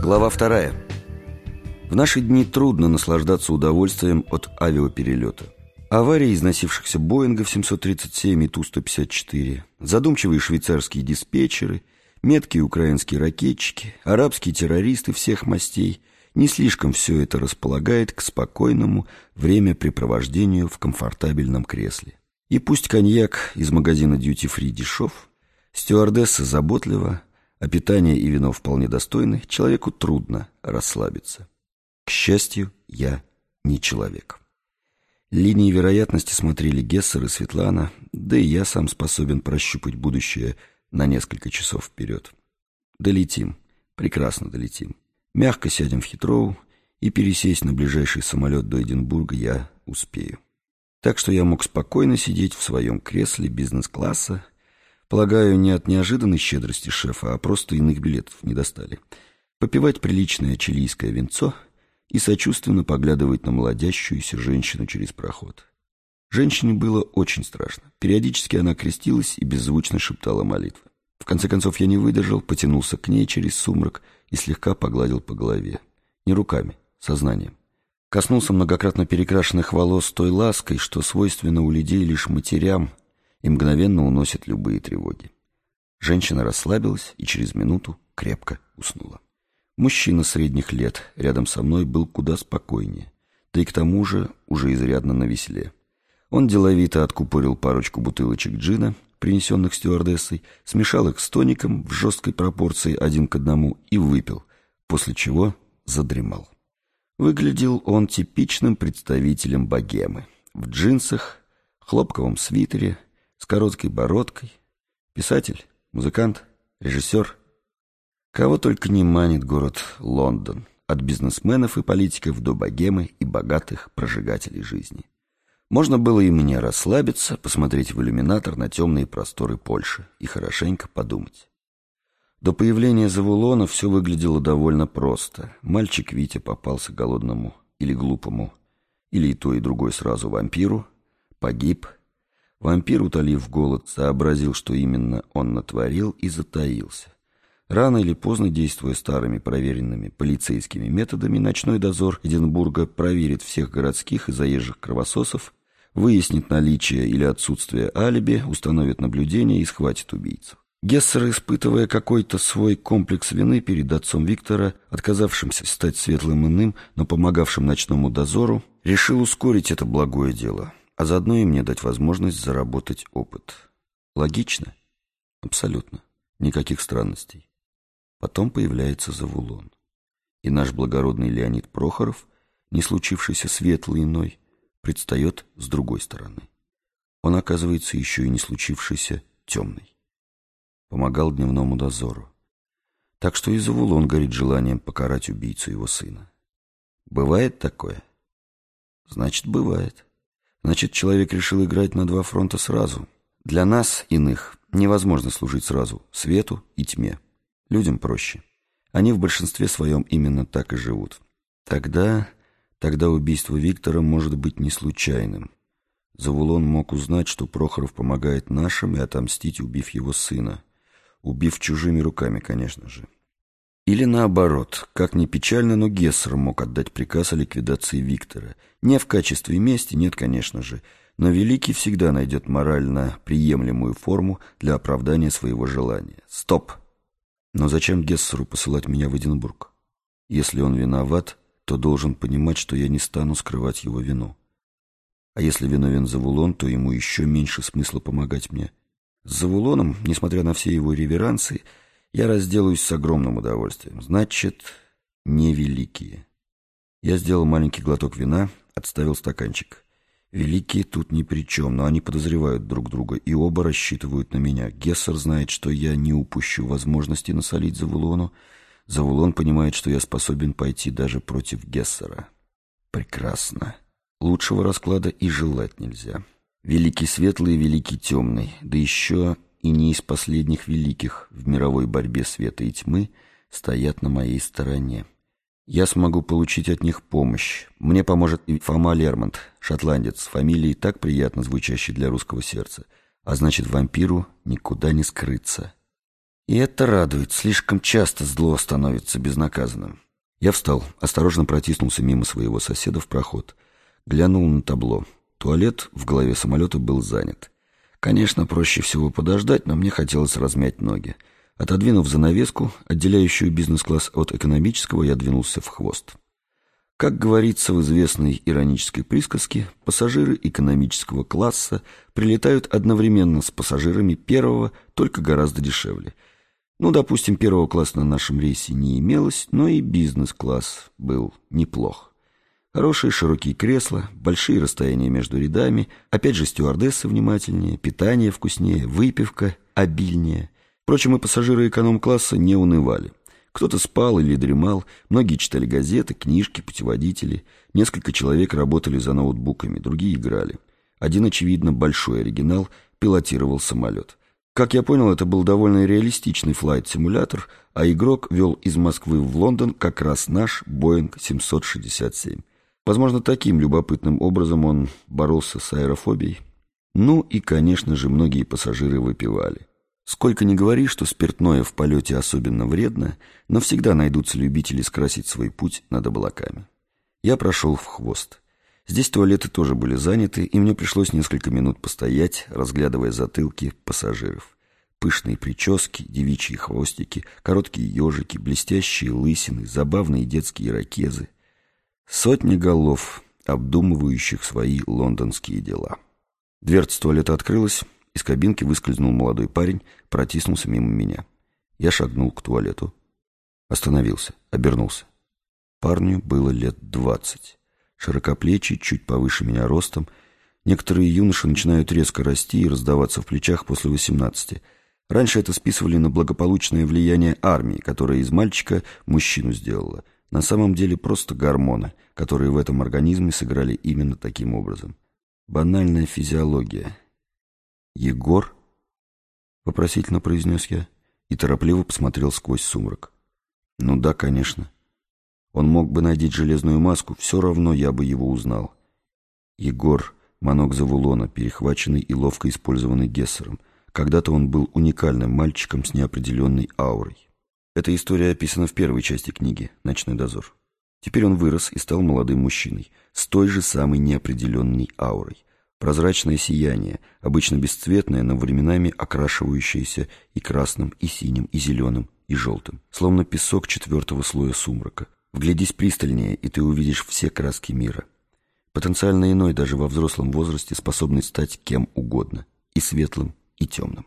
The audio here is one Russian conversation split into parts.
Глава 2. В наши дни трудно наслаждаться удовольствием от авиаперелета. Аварии износившихся Боингов 737 и Ту-154, задумчивые швейцарские диспетчеры, меткие украинские ракетчики, арабские террористы всех мастей – не слишком все это располагает к спокойному времяпрепровождению в комфортабельном кресле. И пусть коньяк из магазина Duty Free дешев, стюардесса заботлива, а питание и вино вполне достойны, человеку трудно расслабиться. К счастью, я не человек. Линии вероятности смотрели Гессер и Светлана, да и я сам способен прощупать будущее на несколько часов вперед. Долетим, прекрасно долетим. Мягко сядем в Хитроу, и пересесть на ближайший самолет до Эдинбурга я успею. Так что я мог спокойно сидеть в своем кресле бизнес-класса, полагаю, не от неожиданной щедрости шефа, а просто иных билетов не достали, попивать приличное чилийское винцо и сочувственно поглядывать на молодящуюся женщину через проход. Женщине было очень страшно. Периодически она крестилась и беззвучно шептала молитвы. В конце концов я не выдержал, потянулся к ней через сумрак и слегка погладил по голове. Не руками, сознанием. Коснулся многократно перекрашенных волос той лаской, что свойственно у людей лишь матерям и мгновенно уносит любые тревоги. Женщина расслабилась и через минуту крепко уснула. Мужчина средних лет рядом со мной был куда спокойнее, да и к тому же уже изрядно навеселе. Он деловито откупорил парочку бутылочек джина, принесенных стюардессой, смешал их с тоником в жесткой пропорции 1:1 и выпил, после чего задремал. Выглядел он типичным представителем богемы. В джинсах, хлопковом свитере, с короткой бородкой. Писатель, музыкант, режиссер. Кого только не манит город Лондон, от бизнесменов и политиков до богемы и богатых прожигателей жизни. Можно было и мне расслабиться, посмотреть в иллюминатор на темные просторы Польши и хорошенько подумать. До появления Завулона все выглядело довольно просто. Мальчик Витя попался голодному или глупому, или и то, и другое сразу вампиру, погиб. Вампир, утолив голод, сообразил, что именно он натворил, и затаился. Рано или поздно, действуя старыми проверенными полицейскими методами, ночной дозор Эдинбурга проверит всех городских и заезжих кровососов, выяснит наличие или отсутствие алиби, установит наблюдение и схватит убийцу. Гессер, испытывая какой-то свой комплекс вины перед отцом Виктора, отказавшимся стать светлым иным, но помогавшим ночному дозору, решил ускорить это благое дело, а заодно и мне дать возможность заработать опыт. Логично? Абсолютно. Никаких странностей. Потом появляется Завулон. И наш благородный Леонид Прохоров, не случившийся светлый иной, предстает с другой стороны. Он оказывается еще и не случившийся темный. Помогал дневному дозору. Так что и Завулон горит желанием покарать убийцу его сына. Бывает такое? Значит, бывает. Значит, человек решил играть на два фронта сразу. Для нас, иных, невозможно служить сразу свету и тьме. Людям проще. Они в большинстве своем именно так и живут. Тогда убийство Виктора может быть не случайным. Завулон мог узнать, что Прохоров помогает нашим, и отомстить, убив его сына. Убив чужими руками, конечно же. Или наоборот, как ни печально, но Гессер мог отдать приказ о ликвидации Виктора. Не в качестве мести, нет, конечно же, но Великий всегда найдет морально приемлемую форму для оправдания своего желания. Стоп! Но зачем Гессеру посылать меня в Эдинбург? Если он виноват, то должен понимать, что я не стану скрывать его вину. А если виновен Завулон, то ему еще меньше смысла помогать мне. С Завулоном, несмотря на все его реверансы, я разделаюсь с огромным удовольствием. Значит, не Великие. Я сделал маленький глоток вина, отставил стаканчик. Великие тут ни при чем, но они подозревают друг друга и оба рассчитывают на меня. Гессер знает, что я не упущу возможности насолить Завулону. Завулон понимает, что я способен пойти даже против Гессера. Прекрасно. Лучшего расклада и желать нельзя. Великий светлый и великий темный, да еще и не из последних великих в мировой борьбе света и тьмы, стоят на моей стороне. Я смогу получить от них помощь. Мне поможет и Фома Лермонт, шотландец, с фамилией так приятно звучащей для русского сердца. А значит, вампиру никуда не скрыться. И это радует. Слишком часто зло становится безнаказанным. Я встал, осторожно протиснулся мимо своего соседа в проход. Глянул на табло. Туалет в голове самолета был занят. Конечно, проще всего подождать, но мне хотелось размять ноги. Отодвинув занавеску, отделяющую бизнес-класс от экономического, я двинулся в хвост. Как говорится в известной иронической присказке, пассажиры экономического класса прилетают одновременно с пассажирами первого, только гораздо дешевле. Ну, допустим, первого класса на нашем рейсе не имелось, но и бизнес-класс был неплох. Хорошие широкие кресла, большие расстояния между рядами, опять же стюардессы внимательнее, питание вкуснее, выпивка обильнее. Впрочем, и пассажиры эконом-класса не унывали. Кто-то спал или дремал, многие читали газеты, книжки, путеводители. Несколько человек работали за ноутбуками, другие играли. Один, очевидно, большой оригинал, пилотировал самолет. Как я понял, это был довольно реалистичный флайт-симулятор, а игрок вел из Москвы в Лондон как раз наш Boeing 767. Возможно, таким любопытным образом он боролся с аэрофобией. Ну и, конечно же, многие пассажиры выпивали. Сколько ни говори, что спиртное в полете особенно вредно, но всегда найдутся любители скрасить свой путь над облаками. Я прошел в хвост. Здесь туалеты тоже были заняты, и мне пришлось несколько минут постоять, разглядывая затылки пассажиров. Пышные прически, девичьи хвостики, короткие ежики, блестящие лысины, забавные детские ирокезы. Сотни голов, обдумывающих свои лондонские дела. Дверца туалета открылась, из кабинки выскользнул молодой парень, протиснулся мимо меня. Я шагнул к туалету. Остановился, обернулся. Парню было лет 20. Широкоплечий, чуть повыше меня ростом. Некоторые юноши начинают резко расти и раздаваться в плечах после 18. Раньше это списывали на благополучное влияние армии, которая из мальчика мужчину сделала. На самом деле просто гормоны, которые в этом организме сыграли именно таким образом. Банальная физиология. «Егор?» — вопросительно произнес я и торопливо посмотрел сквозь сумрак. «Ну да, конечно. Он мог бы надеть железную маску, все равно я бы его узнал. Егор — манок Завулона, перехваченный и ловко использованный Гессером. Когда-то он был уникальным мальчиком с неопределенной аурой. Эта история описана в первой части книги «Ночной дозор». Теперь он вырос и стал молодым мужчиной, с той же самой неопределенной аурой. Прозрачное сияние, обычно бесцветное, но временами окрашивающееся и красным, и синим, и зеленым, и желтым, словно песок 4-го слоя сумрака. Вглядись пристальнее, и ты увидишь все краски мира. Потенциально иной даже во взрослом возрасте, способный стать кем угодно, и светлым, и темным.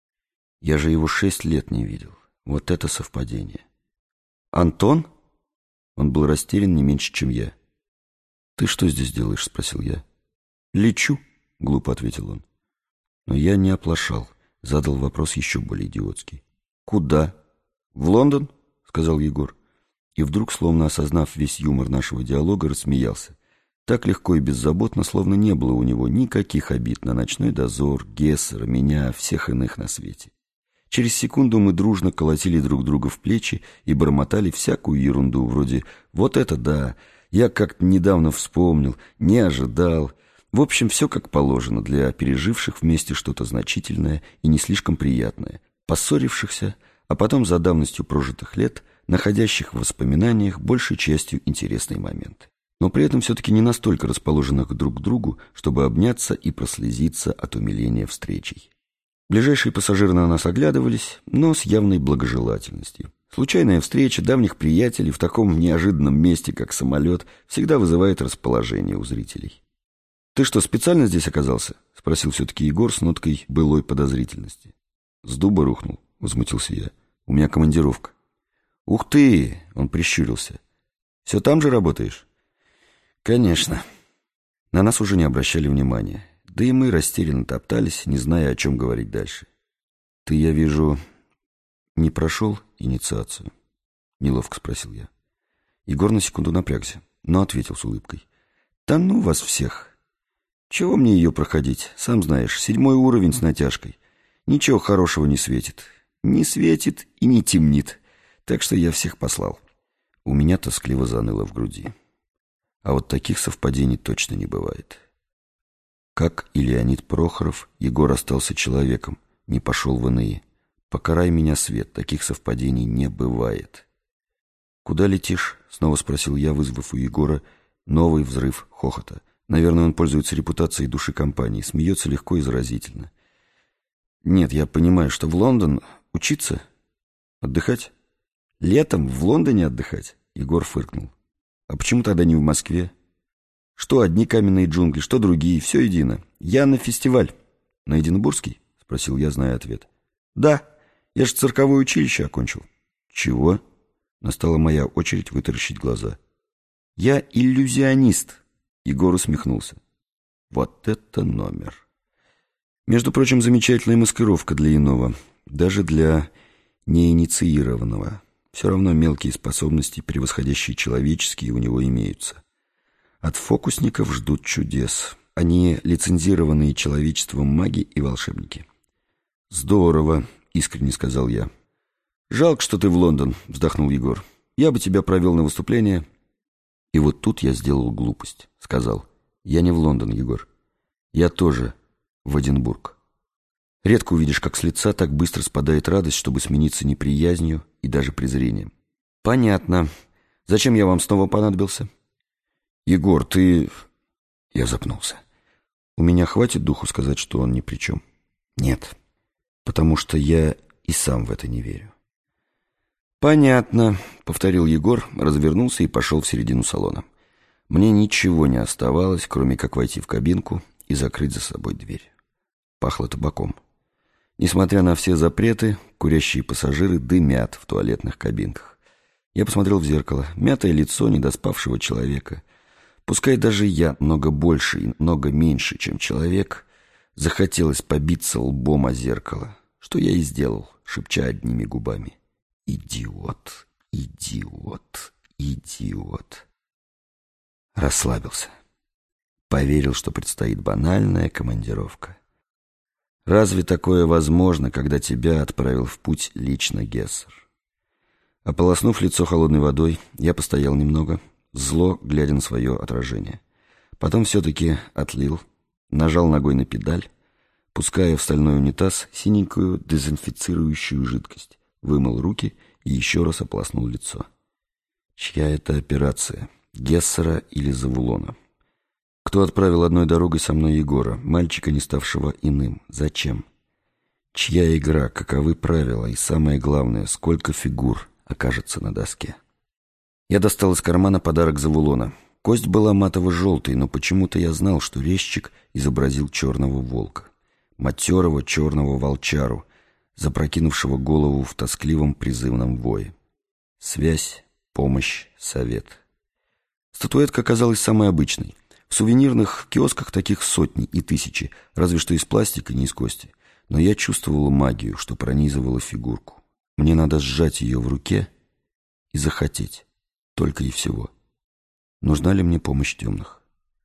Я же его 6 лет не видел. Вот это совпадение. «Антон?» Он был растерян не меньше, чем я. «Ты что здесь делаешь?» — спросил я. «Лечу», — глупо ответил он. Но я не оплошал, задал вопрос еще более идиотский. «Куда?» «В Лондон», — сказал Егор. И вдруг, словно осознав весь юмор нашего диалога, рассмеялся. Так легко и беззаботно, словно не было у него никаких обид на ночной дозор, Гессера, меня, всех иных на свете. Через секунду мы дружно колотили друг друга в плечи и бормотали всякую ерунду, вроде «вот это да», «я как-то недавно вспомнил», «не ожидал». В общем, все как положено для переживших вместе что-то значительное и не слишком приятное, поссорившихся, а потом за давностью прожитых лет, находящих в воспоминаниях большей частью интересные моменты. Но при этом все-таки не настолько расположенных друг к другу, чтобы обняться и прослезиться от умиления встречей. Ближайшие пассажиры на нас оглядывались, но с явной благожелательностью. Случайная встреча давних приятелей в таком неожиданном месте, как самолет, всегда вызывает расположение у зрителей. «Ты что, специально здесь оказался?» — спросил все-таки Егор с ноткой былой подозрительности. «С дуба рухнул», — возмутился я. «У меня командировка». «Ух ты!» — он прищурился. «Все там же работаешь?» «Конечно». На нас уже не обращали внимания. Да и мы растерянно топтались, не зная, о чем говорить дальше. «Ты, я вижу, не прошел инициацию?» — неловко спросил я. Егор на секунду напрягся, но ответил с улыбкой. «Да ну вас всех! Чего мне ее проходить? Сам знаешь, 7-й уровень с натяжкой. Ничего хорошего не светит. Не светит и не темнит. Так что я всех послал». У меня тоскливо заныло в груди. А вот таких совпадений точно не бывает. Как и Леонид Прохоров, Егор остался человеком, не пошел в иные. Покарай меня, Свет, таких совпадений не бывает. «Куда летишь?» — снова спросил я, вызвав у Егора новый взрыв хохота. Наверное, он пользуется репутацией души компании, смеется легко и заразительно. «Нет, я понимаю, что в Лондон учиться? Отдыхать? Летом в Лондоне отдыхать?» Егор фыркнул. «А почему тогда не в Москве? Что одни каменные джунгли, что другие, все едино. Я на фестиваль». «На Эдинбургский?» — спросил я, зная ответ. «Да, я же цирковое училище окончил». «Чего?» — настала моя очередь вытаращить глаза. «Я иллюзионист», — Егор усмехнулся. «Вот это номер!» Между прочим, замечательная маскировка для иного, даже для неинициированного. Все равно мелкие способности, превосходящие человеческие, у него имеются. От фокусников ждут чудес. Они лицензированные человечеством маги и волшебники. «Здорово», — искренне сказал я. «Жалко, что ты в Лондон», — вздохнул Егор. «Я бы тебя провел на выступление». И вот тут я сделал глупость, сказал. «Я не в Лондон, Егор. Я тоже в Эдинбург». Редко увидишь, как с лица так быстро спадает радость, чтобы смениться неприязнью и даже презрением. «Понятно. Зачем я вам снова понадобился?» «Егор, ты...» Я запнулся. «У меня хватит духу сказать, что он ни при чем?» «Нет, потому что я и сам в это не верю». «Понятно», — повторил Егор, развернулся и пошел в середину салона. Мне ничего не оставалось, кроме как войти в кабинку и закрыть за собой дверь. Пахло табаком. Несмотря на все запреты, курящие пассажиры дымят в туалетных кабинках. Я посмотрел в зеркало. Мятое лицо недоспавшего человека. Пускай даже я много больше и много меньше, чем человек, захотелось побиться лбом о зеркало, что я и сделал, шепча одними губами. «Идиот, идиот, идиот». Расслабился. Поверил, что предстоит банальная командировка. Разве такое возможно, когда тебя отправил в путь лично Гессер? Ополоснув лицо холодной водой, я постоял немного, зло глядя на свое отражение. Потом все-таки отлил, нажал ногой на педаль, пуская в стальной унитаз синенькую дезинфицирующую жидкость, вымыл руки и еще раз ополоснул лицо. Чья это операция? Гессера или Завулона? Кто отправил одной дорогой со мной Егора, мальчика, не ставшего иным? Зачем? Чья игра, каковы правила и, самое главное, сколько фигур окажется на доске? Я достал из кармана подарок Завулона. Кость была матово-желтой, но почему-то я знал, что резчик изобразил черного волка. Матерого черного волчару, запрокинувшего голову в тоскливом призывном вое. Связь, помощь, совет. Статуэтка оказалась самой обычной. В сувенирных киосках таких сотни и тысячи, разве что из пластика, не из кости. Но я чувствовал магию, что пронизывала фигурку. Мне надо сжать ее в руке и захотеть. Только и всего. Нужна ли мне помощь темных?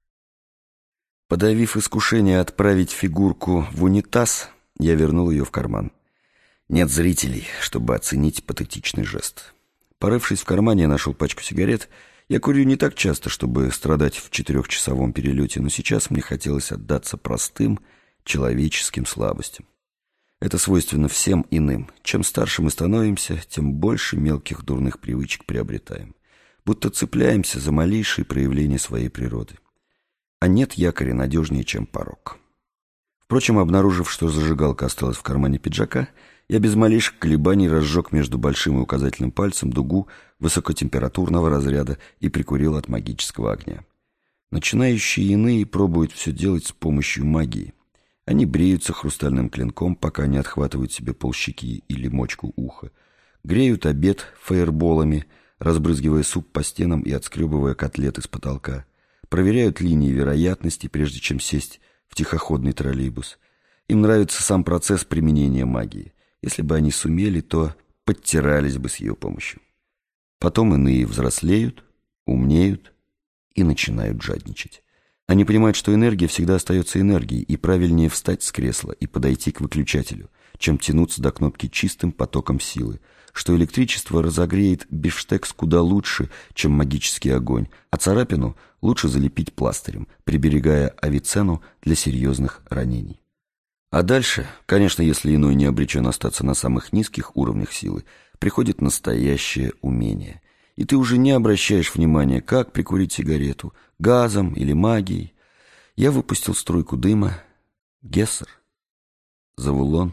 Подавив искушение отправить фигурку в унитаз, я вернул ее в карман. Нет зрителей, чтобы оценить патетичный жест. Порывшись в кармане, я нашел пачку сигарет. Я курю не так часто, чтобы страдать в 4-часовом перелете, но сейчас мне хотелось отдаться простым человеческим слабостям. Это свойственно всем иным. Чем старше мы становимся, тем больше мелких дурных привычек приобретаем. Будто цепляемся за малейшие проявления своей природы. А нет якоря надежнее, чем порог. Впрочем, обнаружив, что зажигалка осталась в кармане пиджака, я без малейших колебаний разжег между большим и указательным пальцем дугу высокотемпературного разряда и прикурил от магического огня. Начинающие иные пробуют все делать с помощью магии. Они бреются хрустальным клинком, пока не отхватывают себе полщеки или мочку уха. Греют обед фаерболами, разбрызгивая суп по стенам и отскребывая котлеты с потолка. Проверяют линии вероятности, прежде чем сесть в тихоходный троллейбус. Им нравится сам процесс применения магии. Если бы они сумели, то подтирались бы с ее помощью. Потом иные взрослеют, умнеют и начинают жадничать. Они понимают, что энергия всегда остается энергией, и правильнее встать с кресла и подойти к выключателю, чем тянуться до кнопки чистым потоком силы, что электричество разогреет бифштекс куда лучше, чем магический огонь, а царапину лучше залепить пластырем, приберегая авиценну для серьезных ранений. А дальше, конечно, если иной не обречен остаться на самых низких уровнях силы, приходит настоящее умение. И ты уже не обращаешь внимания, как прикурить сигарету, газом или магией. Я выпустил струйку дыма. Гессер? Завулон?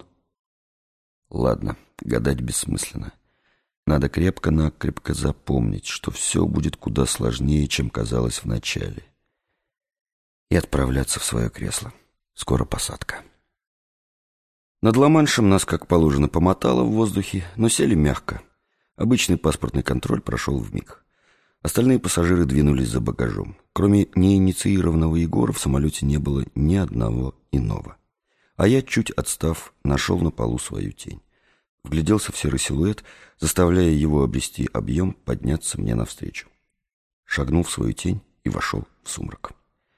Ладно, гадать бессмысленно. Надо крепко-накрепко запомнить, что все будет куда сложнее, чем казалось вначале. И отправляться в свое кресло. Скоро посадка. Над Ла-Маншем нас, как положено, помотало в воздухе, но сели мягко. Обычный паспортный контроль прошел вмиг. Остальные пассажиры двинулись за багажом. Кроме неинициированного Егора в самолете не было ни одного иного. А я, чуть отстав, нашел на полу свою тень. Вгляделся в серый силуэт, заставляя его обрести объем, подняться мне навстречу. Шагнул в свою тень и вошел в сумрак.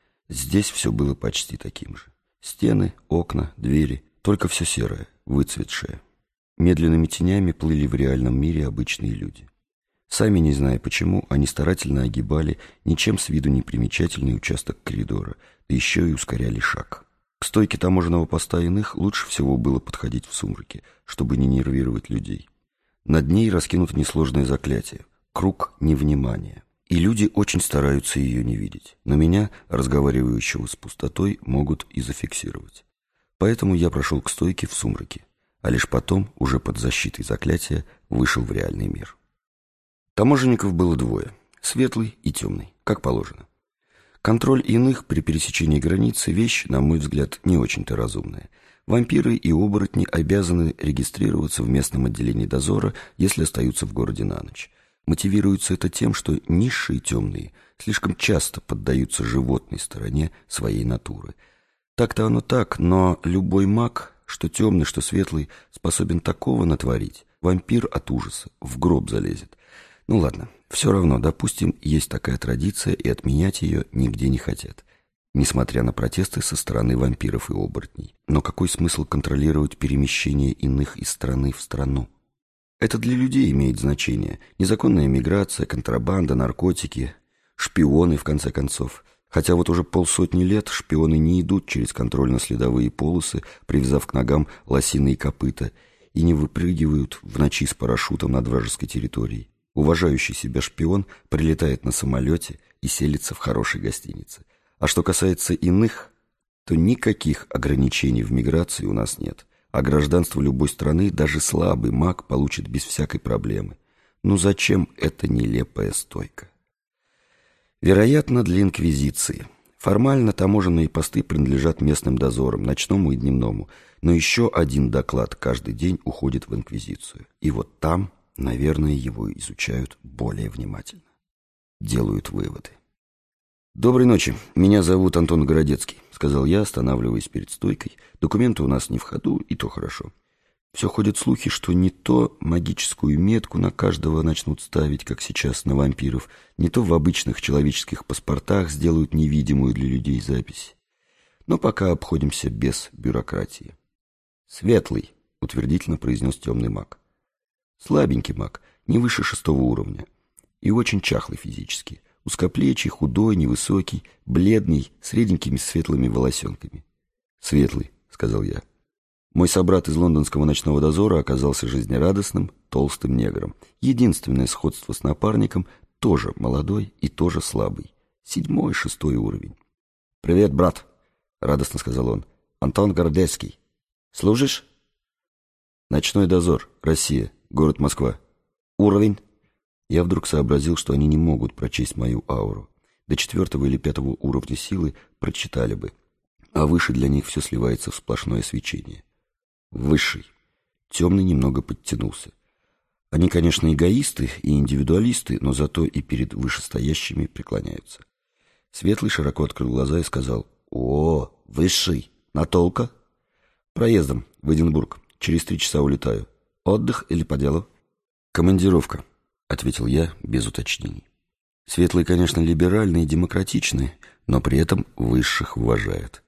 Здесь все было почти таким же. Стены, окна, двери, только все серое, выцветшее. Медленными тенями плыли в реальном мире обычные люди. Сами не зная почему, они старательно огибали ничем с виду не примечательный участок коридора, да еще и ускоряли шаг. К стойке таможенного поста иных лучше всего было подходить в сумраке, чтобы не нервировать людей. Над ней раскинуто несложное заклятие — круг невнимания. И люди очень стараются ее не видеть, но меня, разговаривающего с пустотой, могут и зафиксировать. Поэтому я прошел к стойке в сумраке, а лишь потом, уже под защитой заклятия, вышел в реальный мир. Таможенников было двое — светлый и темный, как положено. Контроль иных при пересечении границы — вещь, на мой взгляд, не очень-то разумная. Вампиры и оборотни обязаны регистрироваться в местном отделении дозора, если остаются в городе на ночь. Мотивируется это тем, что низшие темные слишком часто поддаются животной стороне своей натуры. Так-то оно так, но любой маг, что темный, что светлый, способен такого натворить. Вампир от ужаса в гроб залезет. Ну ладно, все равно, допустим, есть такая традиция, и отменять ее нигде не хотят. Несмотря на протесты со стороны вампиров и оборотней. Но какой смысл контролировать перемещение иных из страны в страну? Это для людей имеет значение. Незаконная миграция, контрабанда, наркотики, шпионы, в конце концов. Хотя вот уже 50 лет шпионы не идут через контрольно-следовые полосы, привязав к ногам лосиные копыта, и не выпрыгивают в ночи с парашютом над вражеской территорией. Уважающий себя шпион прилетает на самолете и селится в хорошей гостинице. А что касается иных, то никаких ограничений в миграции у нас нет. А гражданство любой страны даже слабый маг получит без всякой проблемы. Ну зачем эта нелепая стойка? Вероятно, для инквизиции. Формально таможенные посты принадлежат местным дозорам, ночному и дневному. Но еще один доклад каждый день уходит в инквизицию. И вот там, наверное, его изучают более внимательно. Делают выводы. «Доброй ночи. Меня зовут Антон Городецкий», — сказал я, останавливаясь перед стойкой. «Документы у нас не в ходу, и то хорошо. Все ходят слухи, что не то магическую метку на каждого начнут ставить, как сейчас на вампиров, не то в обычных человеческих паспортах сделают невидимую для людей запись. Но пока обходимся без бюрократии». «Светлый», — утвердительно произнес темный маг. «Слабенький маг, не выше 6-го уровня. И очень чахлый физически. Узкоплечий, худой, невысокий, бледный, с реденькими светлыми волосенками». «Светлый», — сказал я. Мой собрат из лондонского ночного дозора оказался жизнерадостным, толстым негром. Единственное сходство с напарником — тоже молодой и тоже слабый. 7-й, 6-й уровень. «Привет, брат», — радостно сказал он. «Антон Городецкий. Служишь?» «Ночной дозор. Россия. Город Москва. Уровень?» Я вдруг сообразил, что они не могут прочесть мою ауру. До 4-го или 5-го уровня силы прочитали бы, а выше для них все сливается в сплошное свечение. Высший. Темный немного подтянулся. Они, конечно, эгоисты и индивидуалисты, но зато и перед вышестоящими преклоняются. Светлый широко открыл глаза и сказал: «О, высший! Натолка?» «Проездом. В Эдинбург. Через 3 часа улетаю. Отдых или по делу?» «Командировка», — ответил я без уточнений. Светлый, конечно, либеральный и демократичный, но при этом высших уважает.